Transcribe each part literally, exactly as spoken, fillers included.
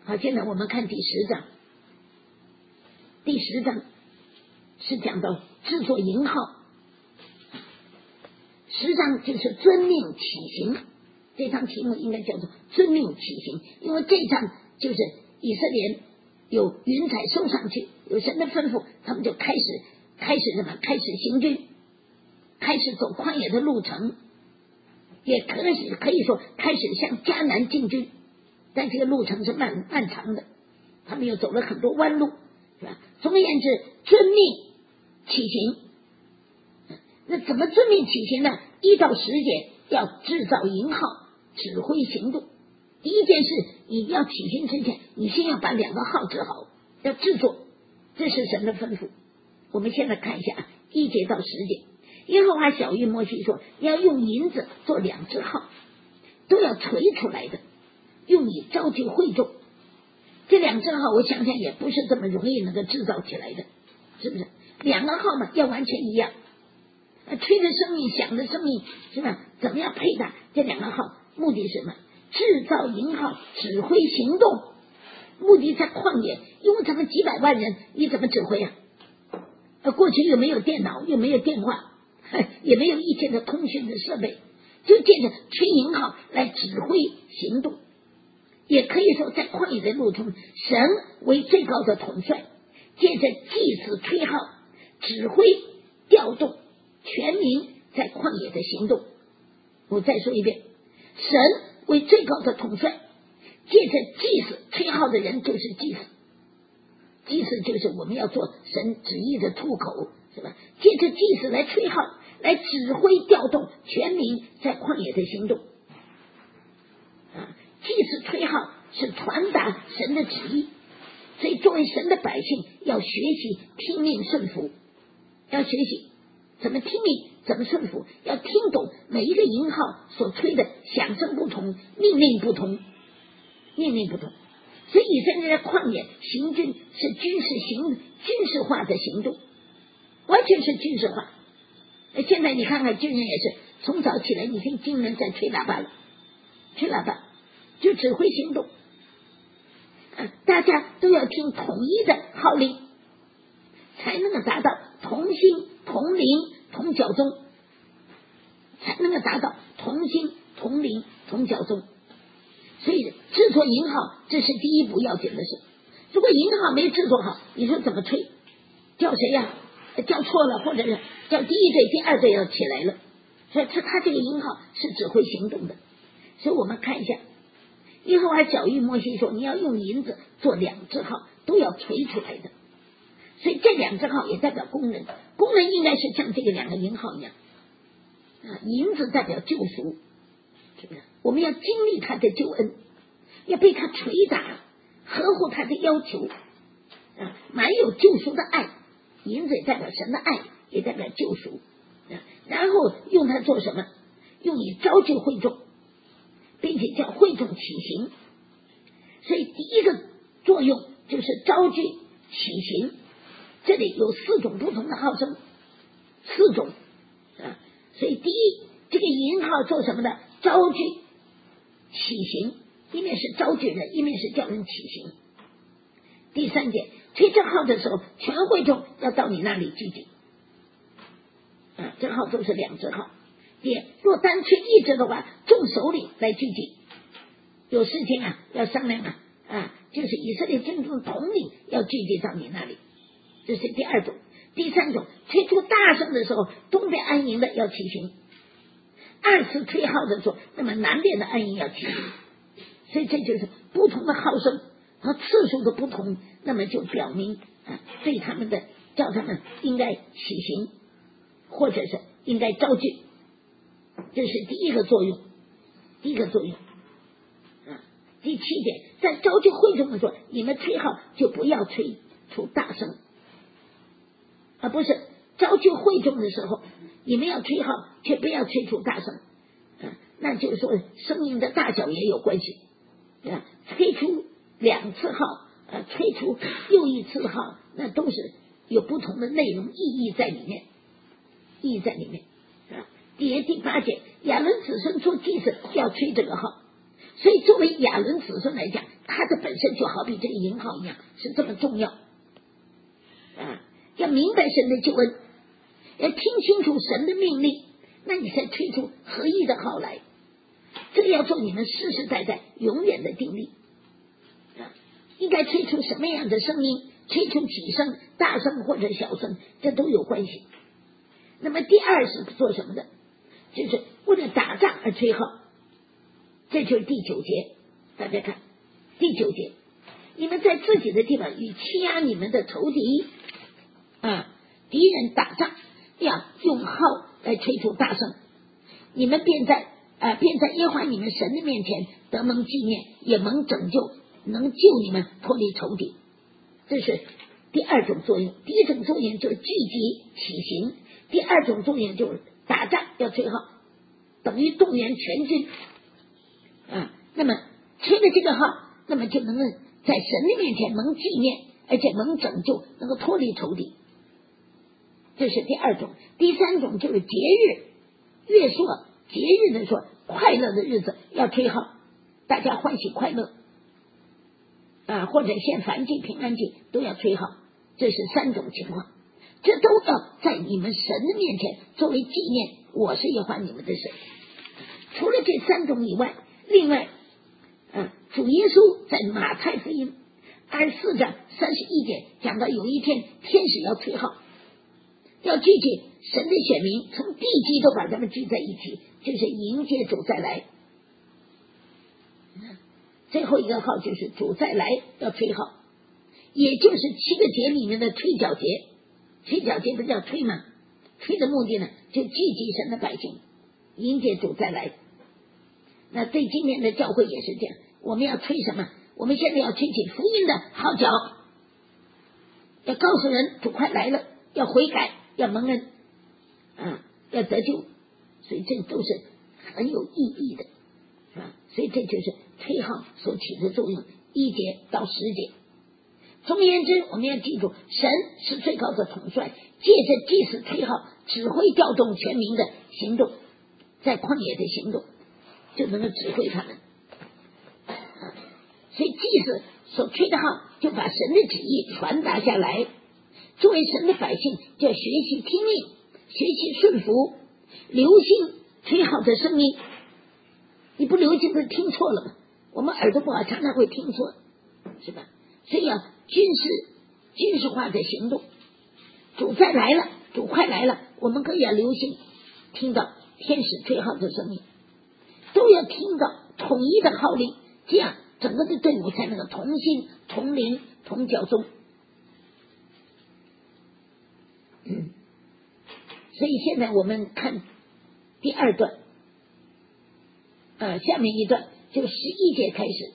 好，现在我们看第十章，第十章是讲到制作营号，十章就是遵命起行，这章题目应该叫做遵命起行，因为这章就是以色列有云彩收上去，有神的吩咐，他们就开始开始什么？开始行军，开始走旷野的路程，也可以可以说开始向迦南进军，但这个路程是漫漫长的，他们又走了很多弯路，是吧？总而言之，遵命起行。那怎么遵命起行呢？一到十节要制造营号，指挥行动。第一件事，你要起行之前，你先要把两个号制好，要制作，这是神的吩咐。我们现在看一下一节到十节，耶和华晓谕摩西说，你要用银子做两只号，都要锤出来的，用以招聚会众。这两只号我想想也不是这么容易能够制造起来的，是不是？两个号嘛要完全一样，吹的声音响的声音是吧？怎么样配搭这两个号？目的是什么？制造营号，指挥行动。目的在旷野，因为咱们几百万人，你怎么指挥啊？过去又没有电脑，又没有电话，也没有一切的通讯的设备，就借着吹营号来指挥行动。也可以说在旷野的路中，神为最高的统帅，借着祭司吹号指挥调动全民在旷野的行动。我再说一遍，神为最高的统帅，借着祭司吹号的人就是祭司，祭司就是我们要做神旨意的出口，是吧？借着祭司来吹号，来指挥调动全民在旷野的行动。啊，祭司吹号是传达神的旨意，所以作为神的百姓要学习听命顺服，要学习怎么听命，怎么顺服，要听懂每一个营号所吹的响声不同，命令不同，命令不同。所以以色列在旷野行军是军事行军事化的行动，完全是军事化。现在你看看军人也是从早起来，你听军人在吹喇叭了，吹喇叭就指挥行动，啊，大家都要听统一的号令，才能够达到同心同灵同脚踪，才能够达到同心同灵同脚踪。所以制作营号这是第一步要紧的事。如果营号没制作好，你说怎么吹？叫谁呀、啊？叫错了，或者是叫第一队第二队要起来了，所以他他这个营号是指挥行动的。所以我们看一下，耶和华晓谕摩西说，你要用银子做两只号，都要锤出来的。所以这两只号也代表工人，工人应该是像这个两个营号一样啊，银子代表救赎，是不是？我们要经历他的救恩，要被他捶打，合乎他的要求啊，满有救赎的爱。银子也代表神的爱，也代表救赎啊。然后用它做什么？用以招聚会众，并且叫会众起行。所以第一个作用就是招聚起行。这里有四种不同的号声，四种啊。所以第一，这个营号做什么的？招聚起行，一面是招聚人，一面是叫人起行。第三点，吹这号的时候，全会众要到你那里聚集啊，这号都是两只号。也若单吹一只的话，众首领来聚集，有事情啊要商量啊啊，就是以色列军中统领要聚集到你那里，这是第二种。第三种，吹出大声的时候，东边安营的要起行；二次吹号的时候，那么南边的安营要起行。所以这就是不同的号声和次数的不同，那么就表明啊，对他们的叫他们应该起行，或者是应该招聚，这是第一个作用。第一个作用啊，第七点，在招聚会众的时候，你们吹号就不要吹出大声，而不是招聚会众的时候，你们要吹号，却不要吹出大声啊，那就是说声音的大小也有关系啊，吹出两次号，呃，吹出又一次号，那都是有不同的内容意义在里面，意义在里面啊。第第八节，亚伦子孙做祭司要吹这个号，所以作为亚伦子孙来讲，他的本身就好比这个银号一样，是这么重要啊！要明白神的救恩，要听清楚神的命令，那你才吹出合一的号来。这个要做你们世世代代永远的定力啊！应该吹出什么样的声音？吹出几声，大声或者小声，这都有关系。那么第二是做什么的？就是为了打仗而吹号，这就是第九节。大家看第九节，你们在自己的地方与欺压你们的仇敌啊，敌人打仗要用号来吹出大声，你们便在啊，便在耶和华你们神的面前得蒙纪念，也蒙拯救，能救你们脱离仇敌。这是第二种作用。第一种作用就是聚集起行，第二种作用就是打仗要吹号，等于动员全军啊。那么吹了这个号，那么就能够在神的面前蒙纪念，而且蒙拯救，能够脱离仇敌。这是第二种。第三种就是节日、月朔、节日的说快乐的日子要吹号，大家欢喜快乐啊，或者献燔祭、平安祭都要吹号。这是三种情况，这都要在你们神的面前作为纪念，我是耶和华你们的神。除了这三种以外，另外啊，主耶稣在马太福音二十四章三十一节讲到，有一天天使要吹号，要聚集神的选民，从地基都把他们聚在一起，就是迎接主再来。最后一个号就是主再来要吹号，也就是七个节里面的吹角节。吹角节不叫吹吗？吹的目的呢，就聚集神的百姓，迎接主再来。那对今天的教会也是这样，我们要吹什么？我们现在要吹起福音的号角，要告诉人主快来了，要悔改，要蒙恩啊，要得救。所以这都是很有意义的啊。所以这就是吹号所起的作用，一节到十节。总而言之，我们要记住，神是最高的统帅，借着祭司吹号指挥调动全民的行动，在旷野的行动就能够指挥他们啊。所以祭司所吹的号就把神的旨意传达下来，作为神的百姓就要学习听命，学习顺服，留心吹号的声音。你不留心不是听错了吗？我们耳朵不好，常常会听错，是吧？所以要军事军事化的行动。主再来了，主快来了，我们更要留心听到天使吹号的声音，都要听到统一的号令，这样整个的队伍才能够同心同灵同脚踪。嗯，所以现在我们看第二段，呃，下面一段就十一节开始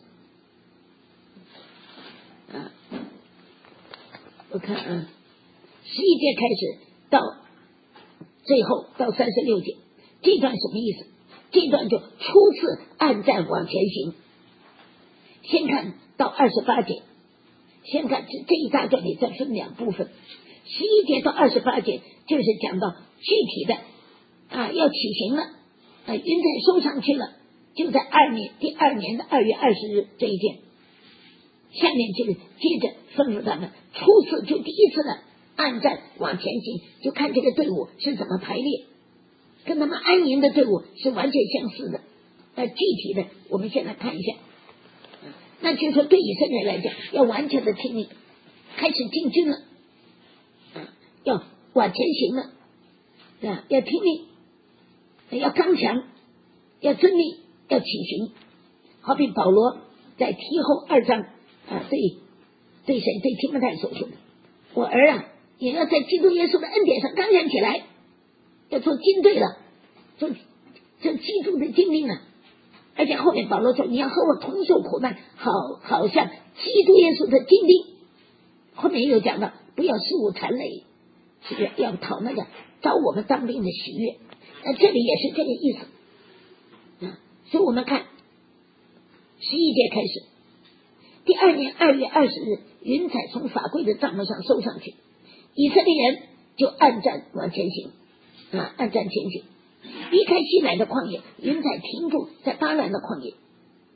啊，我看啊，十一节开始到最后到三十六节，这段什么意思？这段就初次按战往前行。先看到二十八节，先看这这一大段里再分两部分。十一节到二十八节就是讲到具体的啊，要起行了，啊，云彩收上去了，就在二年第二年的二月二十日这一天。下面就是接着吩咐他们初次就第一次的按战往前行，就看这个队伍是怎么排列，跟他们安营的队伍是完全相似的。呃，具体的我们先来看一下，那就是说对以色列来讲要完全的听命，开始进军了，啊，要往前行了，啊，要听命，要刚强，要遵命，要起行。好比保罗在提后二章啊，对对谁对提摩太所说的，我儿啊，也要在基督耶稣的恩典上刚强起来，要做军队了，做做基督的精兵了。而且后面保罗说，你要和我同受苦难，好好像基督耶稣的精兵。后面又讲到不要肆无谄累，是不是要讨那个招我们当兵的喜悦？那这里也是这个意思啊。所以我们看十一节开始，第二年二月二十日，云彩从法柜的帐幕上收上去，以色列人就按战往前行啊，按战前行，离开西乃的旷野，云彩停住在巴兰的旷野。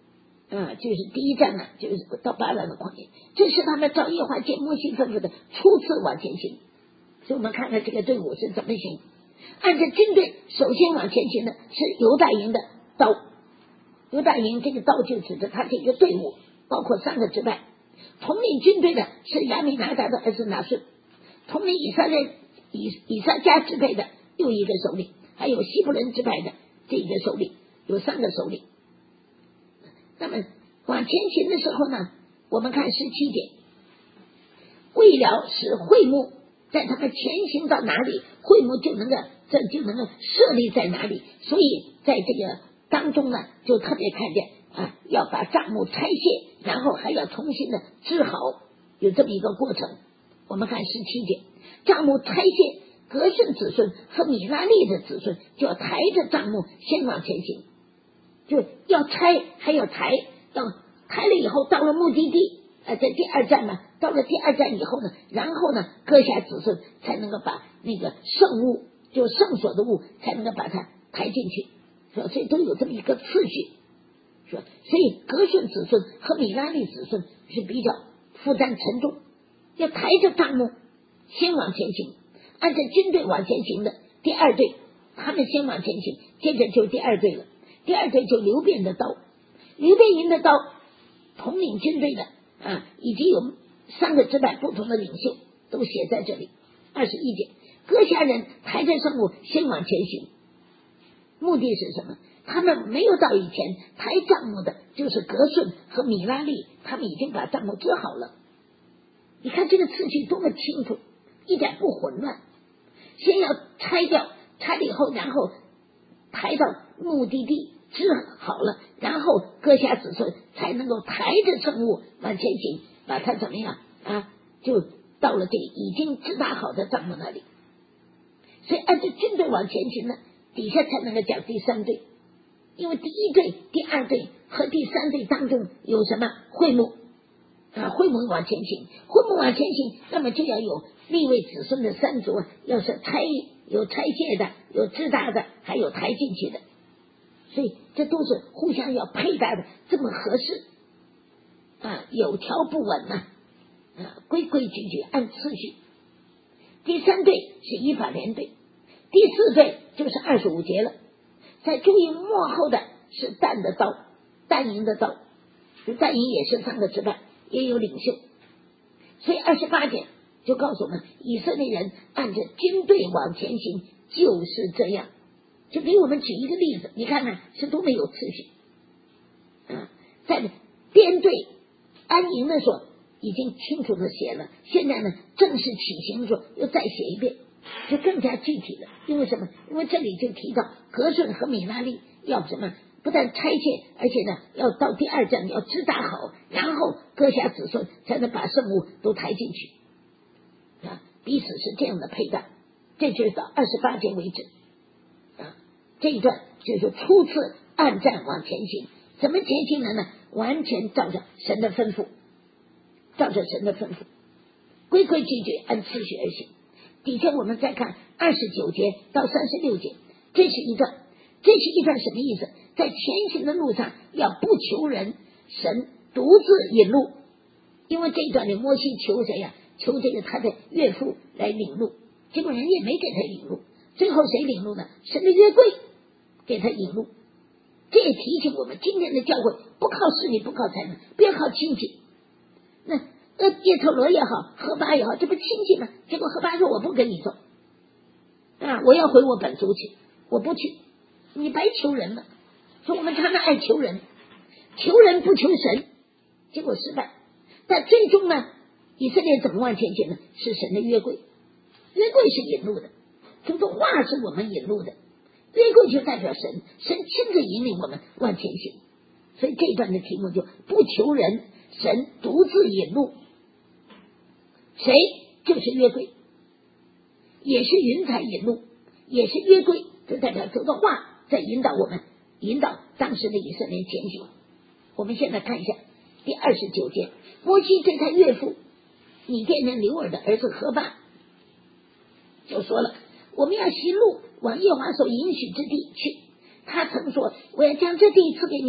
啊，就是第一站呢，就是到巴兰的旷野，这是他们照耶和华见摩西吩咐的初次往前行。所以我们看看这个队伍是怎么行。按照军队首先往前行的是犹大营的刀，犹大营这个刀就指着他这个队伍，包括三个支派。统领军队的是亚米拿达的儿子拿顺，统领以色列以以撒迦支派的又一个首领，还有西布伦支派的这一个首领，有三个首领。那么往前行的时候呢，我们看十七节，为了使会幕在他们前行到哪里，会幕就能够这就能够设立在哪里，所以在这个当中呢，就特别看见啊，要把帐幕拆卸，然后还要重新的织好，有这么一个过程。我们看十七节，帐幕拆卸，革顺子孙和米拉利的子孙就要抬着帐幕先往前行，就要拆还要抬，到抬了以后到了目的地，呃，在第二站呢，到了第二站以后呢，然后呢，各下子孙才能够把那个圣物，就圣所的物，才能够把它抬进去，是吧？所以都有这么一个次序，是吧？所以革顺子孙和米拉利子孙是比较负担沉重，要抬着帐幕先往前行。按照军队往前行的第二队，他们先往前行，接着就第二队了。第二队就流便的刀，流便营的刀统领军队的啊，以及有三个支派不同的领袖都写在这里。二十一节，各下人抬着圣物先往前行，目的是什么？他们没有到以前抬帐幕的，就是革顺和米拉利，他们已经把帐幕织好了。你看这个次序多么清楚，一点不混乱。先要拆掉，拆了以后，然后抬到目的地织好了，然后各下子孙才能够抬着圣物往前行，把它怎么样啊？就到了这个已经织搭好的帐幕那里。所以按照军队往前行呢，底下才能够讲第三队，因为第一队、第二队和第三队当中有什么会幕啊？会幕往前行，会幕往前行，那么就要有利未子孙的三族，要是拆有拆卸的，有支搭的，还有抬进去的，所以这都是互相要配搭的，这么合适啊，有条不紊呐、啊，啊，规规矩矩按次序。第三队是以法莲队，第四队就是二十五节了。在注意幕后的是但的刀，但营的刀，但营也是三个支派，也有领袖。所以二十八节就告诉我们，以色列人按着军队往前行就是这样。就给我们举一个例子，你看看是多么有次序啊！在编队安营的时候已经清楚的写了，现在呢正式起行的时候又再写一遍，就更加具体了。因为什么？因为这里就提到革顺和米拉利要什么？不但拆卸，而且呢要到第二站要支搭好，然后各下子孙才能把圣物都抬进去啊，彼此是这样的配搭。这就是到二十八节为止啊，这一段就是初次按站往前行。怎么前行的呢？完全照着神的吩咐，照着神的吩咐，规规矩矩按次序而行。底下我们再看二十九节到三十六节，这是一段，这是一段什么意思？在前行的路上要不求人，神独自引路。因为这一段里摩西求谁呀、啊？求这个他的岳父来领路，结果人也没给他引路，最后谁领路呢？神的约柜给他引路。这也提醒我们，今天的教会不靠势力，不靠才能，不要靠亲戚。那呃，叶特罗也好，何巴也好，这不亲戚吗？结果何巴说我不跟你走啊，我要回我本族去，我不去，你白求人了。说我们常常爱求人，求人不求神，结果失败。但最终呢，以色列怎么往前行呢？是神的约柜，约柜是引路的，这个话是我们引路的，约柜就代表神，神亲自引领我们往前行。所以这一段的题目就不求人，神独自引路。谁？就是约柜，也是云彩引路，也是约柜，就代表主的话在引导我们，引导当时的以色列前行。我们现在看一下第二十九节，摩西对他岳父米甸人流尔的儿子何巴就说了，我们要行路往耶和华所应许之地去。他曾说，我要将这地赐给你们，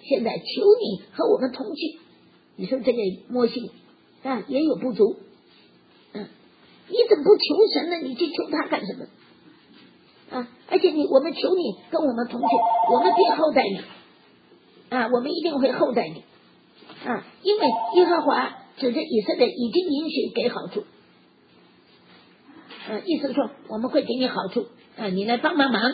现在求你和我们同去。你说这个摩西啊也有不足，嗯，你怎么不求神呢？你去求他干什么啊？而且你我们求你跟我们同去，我们必厚待你啊，我们一定会厚待你啊，因为耶和华指着以色列已经允许给好处，啊，意思说我们会给你好处啊，你来帮帮忙。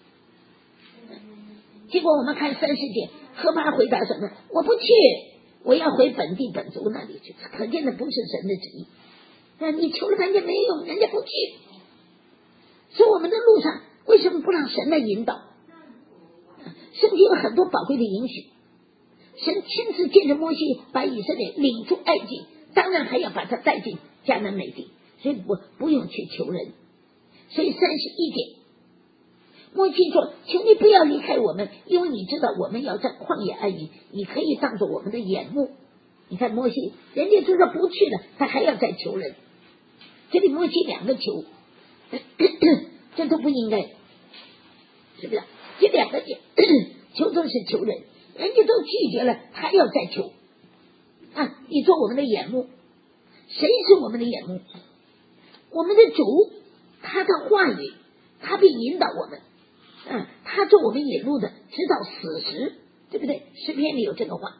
结果我们看三十节，何巴回答什么？我不去，我要回本地本族那里去。可见的不是神的旨意。那你求了半天没用，人家不去。所以我们的路上为什么不让神来引导？圣经有很多宝贵的允许。神亲自借着摩西把以色列领出埃及，当然还要把他带进迦南美地，所以不不用去求人。所以三十一节。摩西说：“求你不要离开我们，因为你知道我们要在旷野安营，你可以当作我们的眼目。”你看摩西，人家就说不去了，他还要再求人。这里摩西两个求，这都不应该，是不是？这两个求都是求人，人家都拒绝了，还要再求啊！你做我们的眼目，谁是我们的眼目？我们的主，他的话语，他必引导我们。嗯，他做我们引路的，直到死时，对不对？诗篇里有这个话。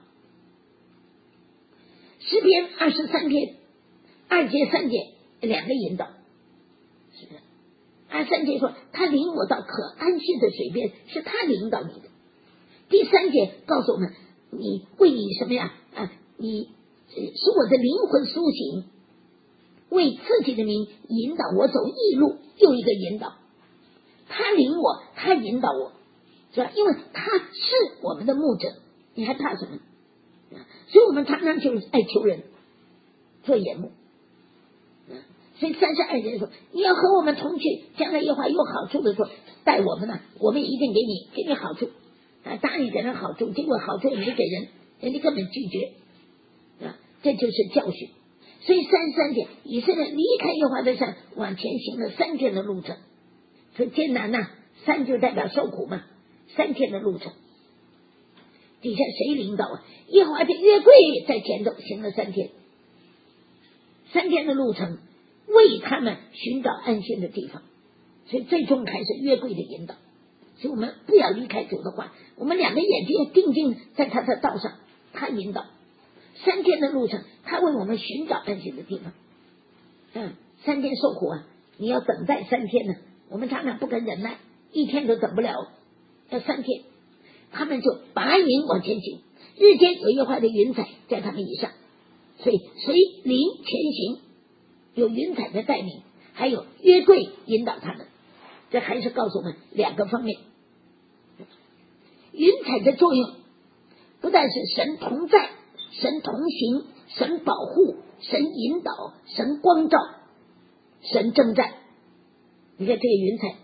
诗篇二十三篇二节三节两个引导，是不是？二三节说他领我到可安息的水边，是他领导你的。第三节告诉我们，你为你什么呀？啊，你使我的灵魂苏醒，为自己的名引导我走义路，又一个引导。他领我，他引导我，是吧？因为他是我们的牧者，你还怕什么？所以我们常常就是爱求人做眼目。所以三十二节说，你要和我们同去，将来耶和华有好处的时候带我们呢，我们一定给你给你好处啊，答应给人好处，结果好处也没给人，人家根本拒绝啊，这就是教训。所以三十三节，以色列离开耶和华的山，往前行了三天的路程。说艰难呐、啊，山就代表受苦嘛，三天的路程，底下谁领导啊？耶和华的约柜在前头行了三天，三天的路程，为他们寻找安心的地方，所以最终还是约柜的引导。所以我们不要离开主的话，我们两个眼睛要定睛在他的道上，他引导。三天的路程，他为我们寻找安心的地方。嗯，三天受苦啊，你要等待三天呢。我们常常不肯忍耐，一天都等不了，要三天。他们就拔营往前行，日间有耶和华的云彩在他们以上，所以随灵前行，有云彩的带领，还有约柜引导他们。这还是告诉我们两个方面。云彩的作用不但是神同在，神同行，神保护，神引导，神光照，神征战。你看这个云彩，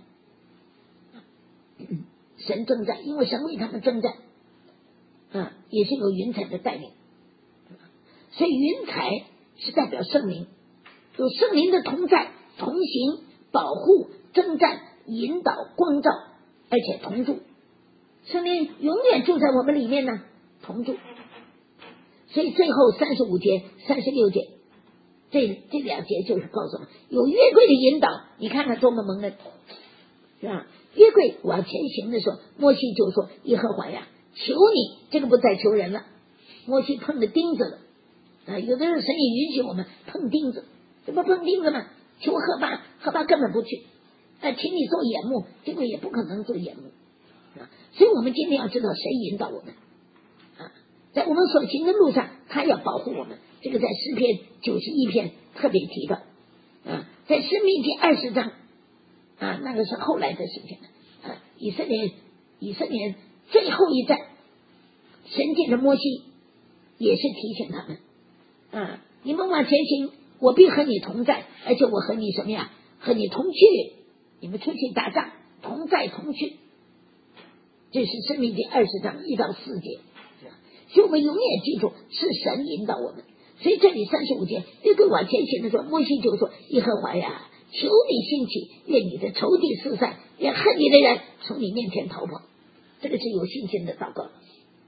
神征战，因为神为他们征战啊，也是有云彩的带领。所以云彩是代表圣灵，有圣灵的同在、同行、保护、征战、引导、光照，而且同住。圣灵永远住在我们里面呢，同住。所以最后三十五节、三十六节，这这两节就是告诉我们，有约柜的引导，你看看多么蒙恩，是吧？约柜往前行的时候，摩西就说：“耶和华呀，求你，这个不再求人了。”摩西碰着钉子了啊！有的时候神也允许我们碰钉子，这不碰钉子吗？求何巴，何巴根本不去啊，请你做眼目，结果也不可能做眼目啊！所以我们今天要知道谁引导我们啊，在我们所行的路上，他要保护我们。这个在诗篇九十一篇特别提到啊，在申命记二十章啊，那个是后来的事情啊。以色列以色列最后一战，神借着摩西也是提醒他们啊，你们往前行，我必和你同在，而且我和你什么呀？和你同去，你们出去打仗，同在同去。这是申命记二十章一到四节，所以我们永远记住是神引导我们。所以这里三十五节，约柜往前行的时候，摩西就说：“耶和华呀，求你兴起，愿你的仇敌四散，愿恨你的人从你面前逃跑。”这个是有信心的祷告。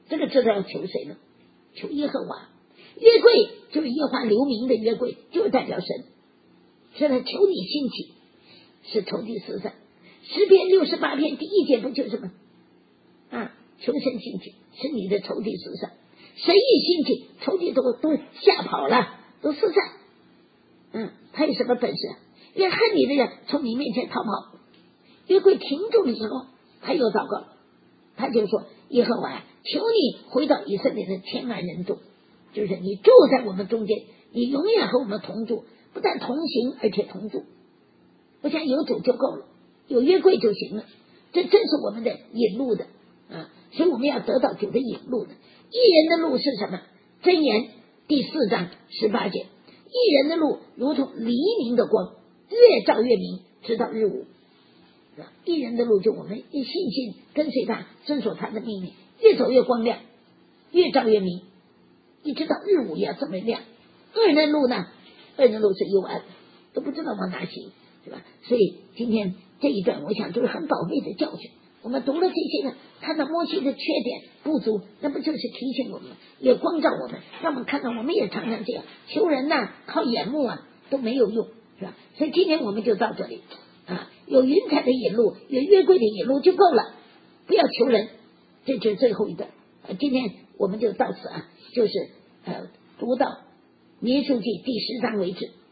这个知道要求谁呢？求耶和华。约柜就是耶和华留名的约柜，就是代表神。现在求你兴起，是投地四散。诗篇六十八篇第一节不就是吗？啊，求神兴起，是你的仇敌四散。神一兴起，仇敌都都吓跑了，都四散。嗯，他有什么本事？愿恨你的人从你面前逃跑。约柜停住的时候，他又祷告，他就说：耶和华，求你回到以色列的千万人中，就是你住在我们中间，你永远和我们同住，不但同行，而且同住。我想有主就够了，有约柜就行了。这真是我们的引路的啊，所以我们要得到主的引路的。义人的路是什么？箴言第四章十八节，义人的路如同黎明的光，越照越明，直到日午。义人的路就我们一信心跟随他，遵守他的命令，越走越光亮，越照越明，一直到日午也要这么亮。恶人的路呢？恶人的路是幽暗，都不知道往哪行，是吧？所以今天这一段我想就是很宝贝的教训。我们读了这些呢，看到摩西的缺点不足，那不就是提醒我们，也光照我们，让我们看到我们也常常这样求人呐、啊，靠眼目啊都没有用，是吧？所以今天我们就到这里啊，有云彩的引路，有约柜的引路就够了，不要求人。这就是最后一段。呃，今天我们就到此啊，就是呃读到民数记第十章为止。